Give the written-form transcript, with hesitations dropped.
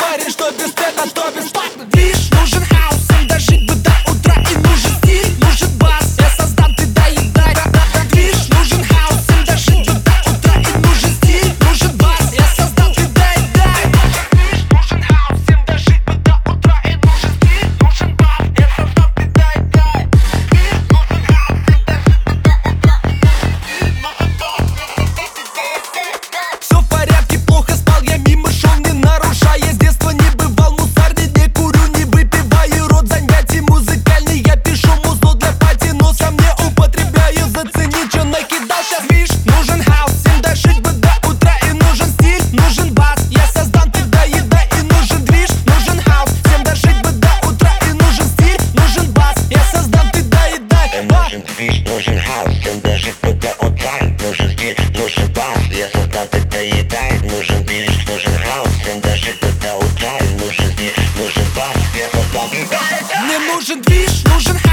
парень, что без стыда, что бесплатно. Движ, нужен хаус, всем дожить бы до утра. И нужен стиль, нужен бас, я создам, ты доедай. Движ, нужен хаус, всем дожить бы до утра. И нужен стиль, нужен бас, я создам, ты доедай. Движ, нужен хаус, всем дожить бы до утра. И нужен стиль, нужен бас, я создам, ты доедай. Движ, нужен хаус, всем дожить бы до утра. Все в порядке, плохо спал, я мимо шел, не нарушая. С детства не бывал мусорный, не курю, не выпиваю. Род занятий музыкальный, я пишу музло для пати, но сам не употребляю. Зацени, чё накидал сейчас. Виш, нужен хаус, всем дожить бы до утра. И нужен стиль, нужен бас, я создам, ты доедай. И нужен движ, нужен хаус, всем дожить бы до утра. И нужен стиль, нужен бас, я создам, ты доедай. Нужен движ, нужен хаус, всем дожить бы до утра. Нужен стиль, нужен бас, я создам, ты доедай. Нужен движ, нужен хаус, всем дожить бы до утра. Нужен стиль, нужен бас, я создам, ты доедай. Мне нужен движ, нужен хаус.